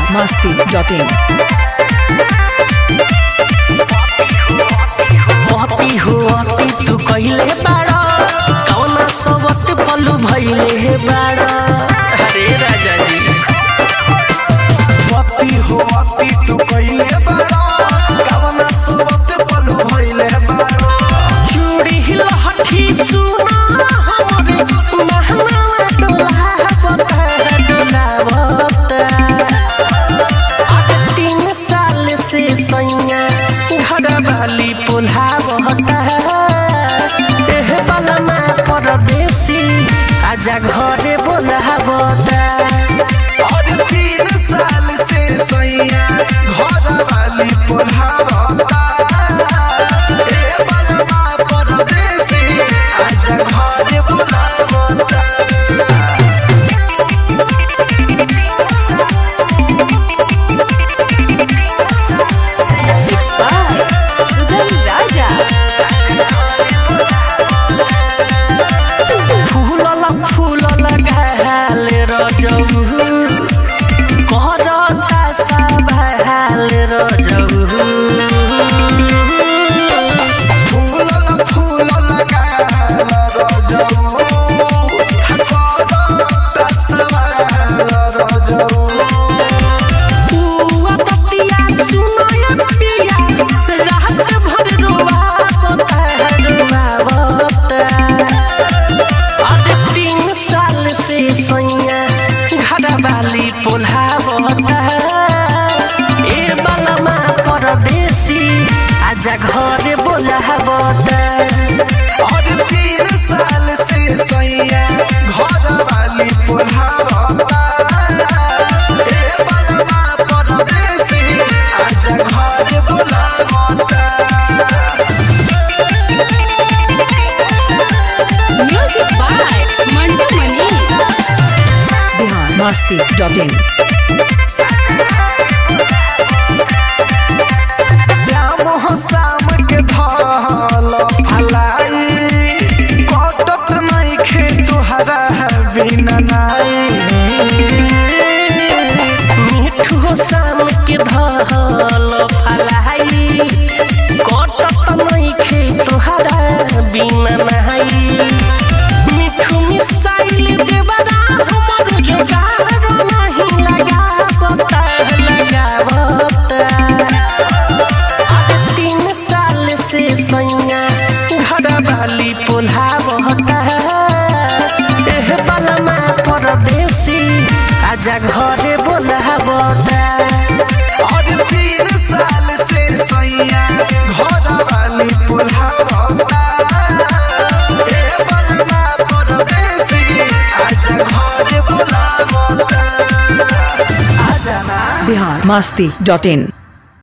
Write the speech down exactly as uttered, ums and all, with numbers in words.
मस्ती dot इन। पपी हो अति तू कहिले बाड़ा कौना सबत पलू भइले हे बाड़ा। अरे राजा जी पपी हो अति तू कहिले बाड़ा कौना सबत पलू भइले हे बाड़ा। चूड़ी लहठी सुना हमरे महना डोला बता डोला बता। आज तीन साल से सैया घर वाली पुल्हावता। एह बलमा परदेसी आजा घरे बोलावता। और तीन साल से सैया घर वाली पुल्हावता। ए बलमा परदेसी आजा घरे बोलावता। आजा घरे बोलावता। और तीन साल से सैया घर वाली पुल्हावता। ए बलमा परदेसी आजा घरे बोलावता। Music by Mantu Mani. Bihar Masti dot in. Shyam हो शाम के धल फलाई कटत नहीं खे तुहरा बिना नाई। मिठू हो शाम के धल फलाई कटत नहीं खे तुहरा बिना नहाई। मिठू मिसाइल देवरा हमर जोगार नहीं लगावता लगावता। तीन साल से सैया घर वाली पुल्हावता। एह बलमा परदेसी आजा घरे बोलावता। और तीन साल से सैया घर वाली पुल्हावता। ए बलमा परदेसी आजा घरे बोलावता। आजा ना बिहार मस्ती डॉट इन।